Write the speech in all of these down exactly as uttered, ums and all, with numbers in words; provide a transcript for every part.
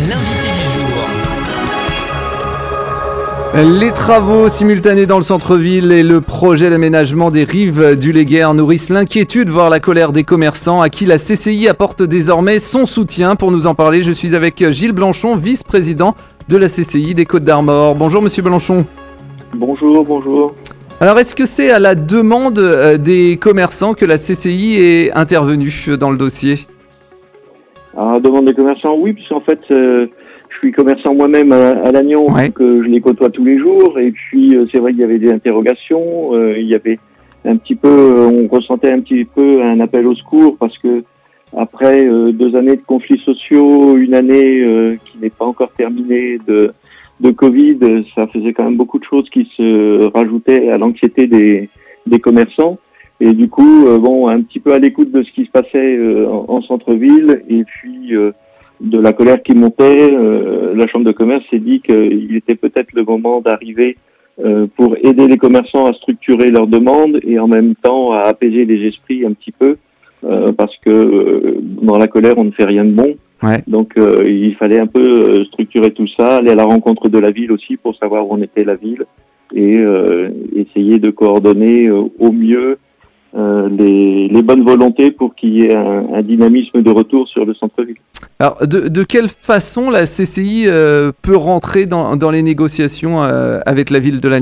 l'invité du jour. Les travaux simultanés dans le centre-ville et le projet d'aménagement des rives du Léguerre nourrissent l'inquiétude, voire la colère des commerçants à qui la C C I apporte désormais son soutien. Pour nous en parler, je suis avec Gilles Blanchon, vice-président de la C C I des Côtes-d'Armor. Bonjour Monsieur Blanchon. Bonjour, bonjour. Alors est-ce que c'est à la demande des commerçants que la C C I est intervenue dans le dossier ? À la demande des commerçants, oui, puisqu'en fait... Euh... Je suis commerçant moi-même à, à Lannion, ouais. donc euh, je les côtoie tous les jours. Et puis euh, c'est vrai qu'il y avait des interrogations, euh, il y avait un petit peu, euh, on ressentait un petit peu un appel au secours parce que après euh, deux années de conflits sociaux, une année euh, qui n'est pas encore terminée de, de Covid, ça faisait quand même beaucoup de choses qui se rajoutaient à l'anxiété des, des commerçants. Et du coup, euh, bon, un petit peu à l'écoute de ce qui se passait euh, en, en centre-ville, et puis euh, de la colère qui montait, euh, la Chambre de commerce s'est dit qu'il était peut-être le moment d'arriver euh, pour aider les commerçants à structurer leurs demandes et en même temps à apaiser les esprits un petit peu, euh, parce que euh, dans la colère, on ne fait rien de bon. Ouais. Donc euh, il fallait un peu structurer tout ça, aller à la rencontre de la ville aussi pour savoir où en était la ville et euh, essayer de coordonner euh, au mieux Euh, les, les bonnes volontés pour qu'il y ait un, un dynamisme de retour sur le centre-ville. Alors, de, de quelle façon la C C I euh, peut rentrer dans, dans les négociations euh, avec la ville de Lannion ?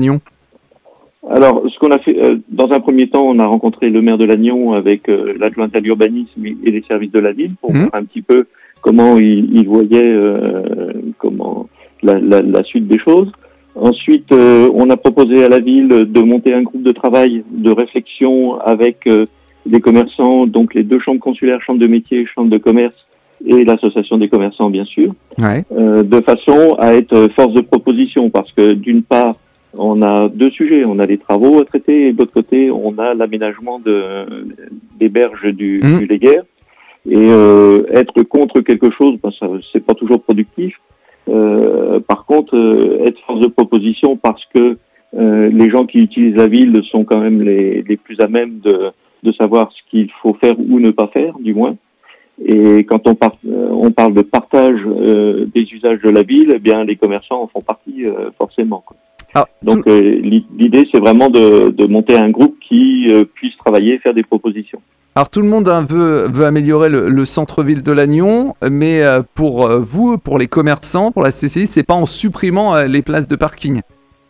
Alors, ce qu'on a fait, euh, dans un premier temps, on a rencontré le maire de Lannion avec euh, l'adjointe à l'urbanisme et les services de la ville pour mmh. voir un petit peu comment ils il voyaient euh, comment la, la, la suite des choses. Ensuite, euh, on a proposé à la ville de monter un groupe de travail, de réflexion avec euh, des commerçants, donc les deux chambres consulaires, chambre de métier, chambre de commerce et l'association des commerçants, bien sûr, ouais. euh, de façon à être force de proposition, parce que d'une part, on a deux sujets, on a les travaux à traiter et de l'autre côté, on a l'aménagement de, des berges du, mmh. du Léguerre. Et euh, être contre quelque chose, ben, ça, c'est pas toujours productif. Euh, par contre, euh, être force de proposition parce que euh, les gens qui utilisent la ville sont quand même les, les plus à même de, de savoir ce qu'il faut faire ou ne pas faire, du moins. Et quand on, par, euh, on parle de partage euh, des usages de la ville, eh bien les commerçants en font partie euh, forcément, quoi. Ah, Donc tout... euh, l'idée, c'est vraiment de, de monter un groupe qui euh, puisse travailler et faire des propositions. Alors tout le monde hein, veut, veut améliorer le, le centre-ville de Lannion, mais euh, pour euh, vous, pour les commerçants, pour la C C I, c'est pas en supprimant euh, les places de parking.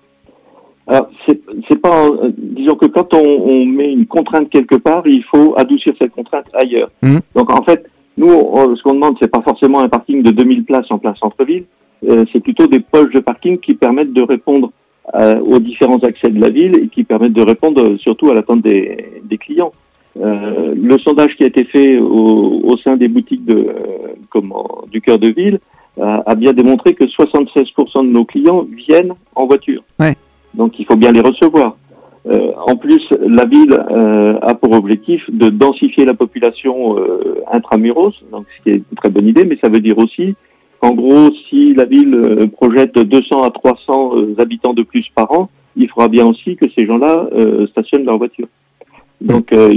Alors c'est, c'est pas, euh, disons que quand on, on met une contrainte quelque part, il faut adoucir cette contrainte ailleurs. Mmh. Donc en fait, nous, on, ce qu'on demande, c'est pas forcément un parking de deux mille places en plein centre-ville, euh, c'est plutôt des poches de parking qui permettent de répondre euh, aux différents accès de la ville et qui permettent de répondre surtout à l'attente des, des clients. Euh, le sondage qui a été fait au, au sein des boutiques de, euh, comment, du cœur de ville a, a bien démontré que soixante-seize pour cent de nos clients viennent en voiture. Ouais. Donc il faut bien les recevoir. Euh, en plus, la ville euh, a pour objectif de densifier la population euh, intramuros, donc ce qui est une très bonne idée, mais ça veut dire aussi qu'en gros, si la ville euh, projette deux cents à trois cents euh, habitants de plus par an, il faudra bien aussi que ces gens-là euh, stationnent leur voiture. Donc, euh,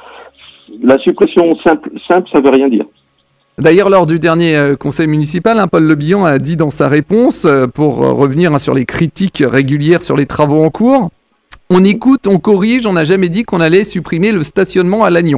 la suppression simple, simple, ça veut rien dire. D'ailleurs, lors du dernier euh, conseil municipal, hein, Paul Le Bihan a dit dans sa réponse, euh, pour euh, revenir hein, sur les critiques régulières sur les travaux en cours, on écoute, on corrige, on n'a jamais dit qu'on allait supprimer le stationnement à Lannion.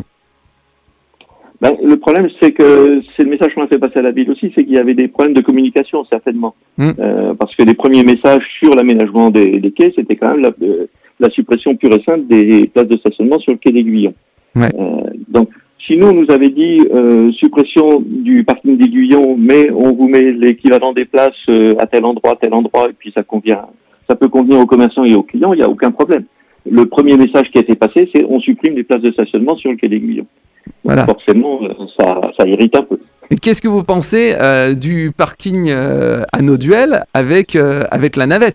Ben, le problème, c'est que c'est le message qu'on a fait passer à la ville aussi, c'est qu'il y avait des problèmes de communication, certainement. Mmh. Euh, parce que les premiers messages sur l'aménagement des, des quais, c'était quand même la... Euh, la suppression pure et simple des places de stationnement sur le quai d'Aiguillon. Ouais. Euh, donc, si nous, on nous avait dit euh, suppression du parking d'Aiguillon, mais on vous met l'équivalent des places euh, à tel endroit, à tel endroit, et puis ça convient, ça peut convenir aux commerçants et aux clients, il n'y a aucun problème. Le premier message qui a été passé, c'est on supprime les places de stationnement sur le quai d'Aiguillon. Voilà. Forcément, ça, ça irrite un peu. Et qu'est-ce que vous pensez euh, du parking euh, à Nauduel avec, euh, avec la navette ?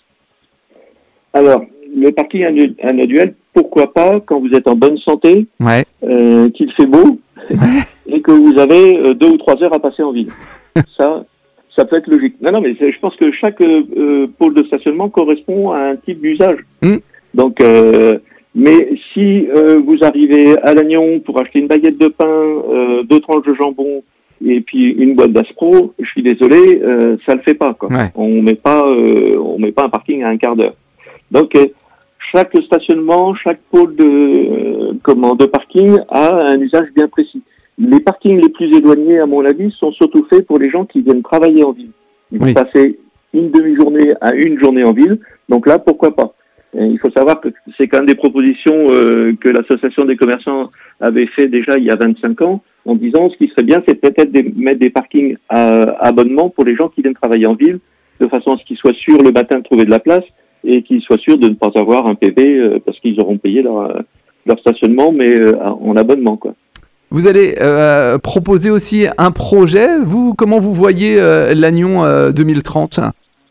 Alors, le parking à Nauduel, pourquoi pas quand vous êtes en bonne santé, ouais. euh, qu'il fait beau ouais. et que vous avez euh, deux ou trois heures à passer en ville. ça, ça peut être logique. Non, non, mais je pense que chaque euh, pôle de stationnement correspond à un type d'usage. Mm. Donc, euh, mais si euh, vous arrivez à Lannion pour acheter une baguette de pain, euh, deux tranches de jambon et puis une boîte d'Aspro, je suis désolé, euh, ça le fait pas, quoi. Ouais. On met pas, euh, on met pas un parking à un quart d'heure. Donc, euh, chaque stationnement, chaque pôle de, euh, comment, de parking a un usage bien précis. Les parkings les plus éloignés, à mon avis, sont surtout faits pour les gens qui viennent travailler en ville. Ils vont Oui. passer une demi-journée à une journée en ville. Donc là, pourquoi pas? Et il faut savoir que c'est quand même des propositions euh, que l'association des commerçants avait fait déjà il y a vingt-cinq ans, en disant ce qui serait bien, c'est peut-être de mettre des parkings à, à abonnement pour les gens qui viennent travailler en ville, de façon à ce qu'ils soient sûrs le matin de trouver de la place et qu'ils soient sûrs de ne pas avoir un P V euh, parce qu'ils auront payé leur, leur stationnement, mais euh, en abonnement, quoi. Vous allez euh, proposer aussi un projet. Vous, comment vous voyez euh, Lannion euh, deux mille trente?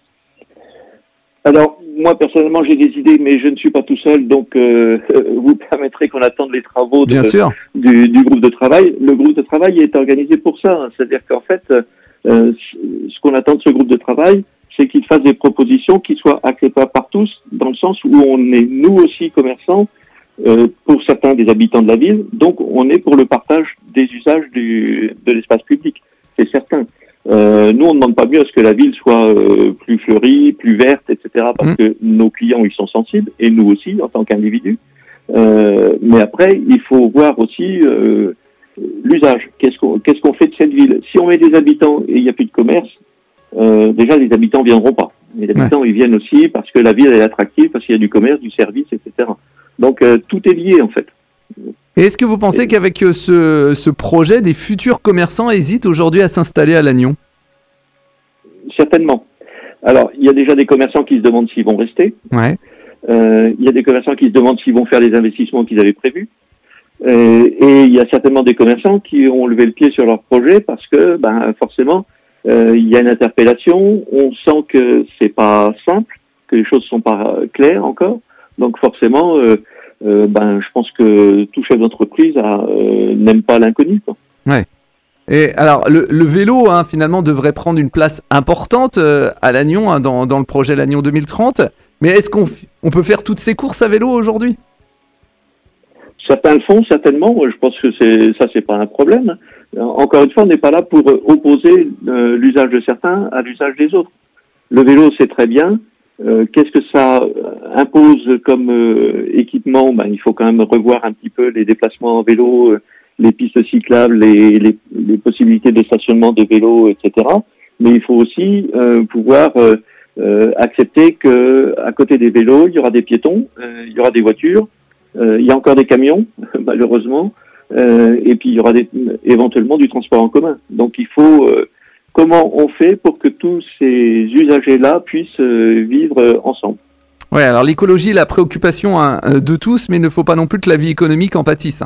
Alors, moi, personnellement, j'ai des idées, mais je ne suis pas tout seul, donc euh, vous permettrez qu'on attende les travaux de, Bien sûr. Du, du groupe de travail. Le groupe de travail est organisé pour ça, hein. C'est-à-dire qu'en fait, euh, ce qu'on attend de ce groupe de travail, c'est qu'il fasse des propositions qui soient acceptables par tous, dans le sens où on est, nous aussi, commerçants, euh, pour certains des habitants de la ville, donc on est pour le partage des usages du, de l'espace public, c'est certain. Euh, nous, on ne demande pas mieux à ce que la ville soit euh, plus fleurie, plus verte, et cetera, parce mmh. que nos clients, ils sont sensibles, et nous aussi, en tant qu'individus. Euh, mais après, il faut voir aussi euh, l'usage. Qu'est-ce qu'on, qu'est-ce qu'on fait de cette ville? Si on met des habitants et il n'y a plus de commerce, euh, déjà, les habitants ne viendront pas. Les habitants, ouais. ils viennent aussi parce que la ville est attractive, parce qu'il y a du commerce, du service, et cetera. Donc, euh, tout est lié, en fait. Et est-ce que vous pensez qu'avec ce, ce projet, des futurs commerçants hésitent aujourd'hui à s'installer à Lannion? Certainement. Alors, il y a déjà des commerçants qui se demandent s'ils vont rester. Ouais. Euh, il y a des commerçants qui se demandent s'ils vont faire les investissements qu'ils avaient prévus. Euh, et il y a certainement des commerçants qui ont levé le pied sur leur projet parce que, ben, forcément, euh, il y a une interpellation. On sent que c'est pas simple, que les choses sont pas claires encore. Donc, forcément, euh, Euh, ben, je pense que tout chef d'entreprise a, euh, n'aime pas l'inconnu, quoi. Ouais. Et alors, le, le vélo, hein, finalement, devrait prendre une place importante euh, à Lannion, hein, dans, dans le projet Lannion deux mille trente. Mais est-ce qu'on on peut faire toutes ces courses à vélo aujourd'hui? Certains le font, certainement. Je pense que c'est, ça, c'est pas un problème. Encore une fois, on n'est pas là pour opposer euh, l'usage de certains à l'usage des autres. Le vélo, c'est très bien. Euh, qu'est-ce que ça impose comme euh, équipement? Ben, il faut quand même revoir un petit peu les déplacements en vélo, euh, les pistes cyclables, les, les, les possibilités de stationnement de vélo, et cetera. Mais il faut aussi euh, pouvoir euh, euh, accepter que à côté des vélos, il y aura des piétons, euh, il y aura des voitures, euh, il y a encore des camions, malheureusement, euh, et puis il y aura des, éventuellement du transport en commun. Donc il faut euh, comment on fait pour que tous ces usagers-là puissent euh, vivre euh, ensemble? Ouais, alors l'écologie est la préoccupation, hein, de tous, mais il ne faut pas non plus que la vie économique en pâtisse.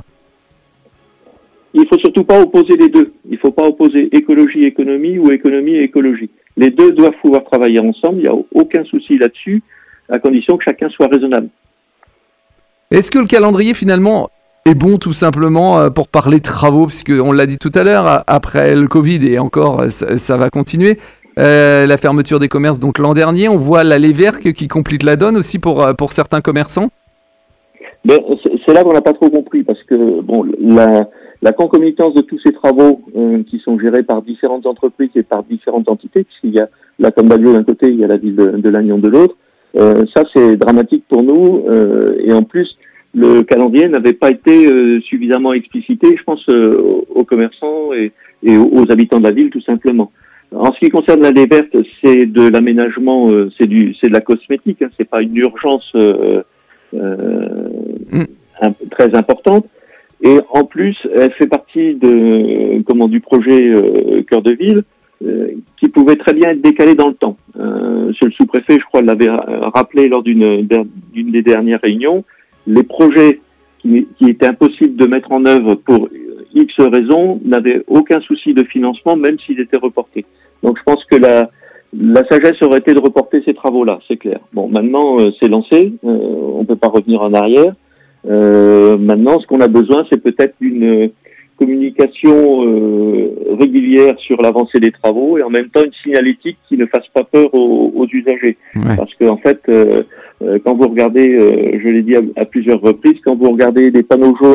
Il ne faut surtout pas opposer les deux. Il ne faut pas opposer écologie, économie ou économie et écologie. Les deux doivent pouvoir travailler ensemble, il n'y a aucun souci là-dessus, à condition que chacun soit raisonnable. Est-ce que le calendrier, finalement, est bon tout simplement pour parler travaux, puisqu'on l'a dit tout à l'heure, après le Covid et encore ça, ça va continuer, euh, la fermeture des commerces donc l'an dernier, on voit l'allée verte qui complique la donne aussi pour, pour certains commerçants? Ben, c'est, c'est là qu'on n'a pas trop compris, parce que bon, la, la concomitance de tous ces travaux euh, qui sont gérés par différentes entreprises et par différentes entités, puisqu'il y a la Combalio d'un côté, il y a la ville de, de Lannion de l'autre, euh, ça c'est dramatique pour nous, euh, et en plus le calendrier n'avait pas été euh, suffisamment explicité, je pense, euh, aux commerçants et, et aux habitants de la ville, tout simplement. En ce qui concerne l'allée verte, c'est de l'aménagement, euh, c'est du, c'est de la cosmétique, hein, c'est pas une urgence euh, euh, mm. un, très importante. Et en plus, elle fait partie de, comment, du projet euh, Cœur de Ville, euh, qui pouvait très bien être décalé dans le temps. Euh, Monsieur le sous-préfet, je crois, l'avait rappelé lors d'une, d'une des dernières réunions. Les projets qui, qui étaient impossibles de mettre en œuvre pour X raisons n'avaient aucun souci de financement, même s'ils étaient reportés. Donc je pense que la, la sagesse aurait été de reporter ces travaux-là, c'est clair. Bon, maintenant euh, c'est lancé, euh, on ne peut pas revenir en arrière. Euh, maintenant, ce qu'on a besoin, c'est peut-être d'une communication euh, régulière sur l'avancée des travaux et en même temps une signalétique qui ne fasse pas peur aux, aux usagers. Ouais. Parce que en fait, euh, euh, quand vous regardez, euh, je l'ai dit à, à plusieurs reprises, quand vous regardez des panneaux jaunes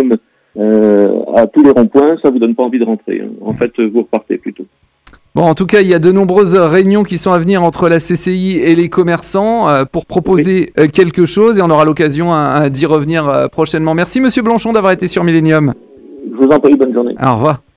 euh, à tous les ronds-points, ça vous donne pas envie de rentrer. Hein. En fait, vous repartez plutôt. Bon, en tout cas, il y a de nombreuses réunions qui sont à venir entre la C C I et les commerçants euh, pour proposer oui. euh, quelque chose et on aura l'occasion hein, d'y revenir euh, prochainement. Merci Monsieur Blanchon d'avoir été sur Millennium. Je vous en prie, bonne journée. Au revoir.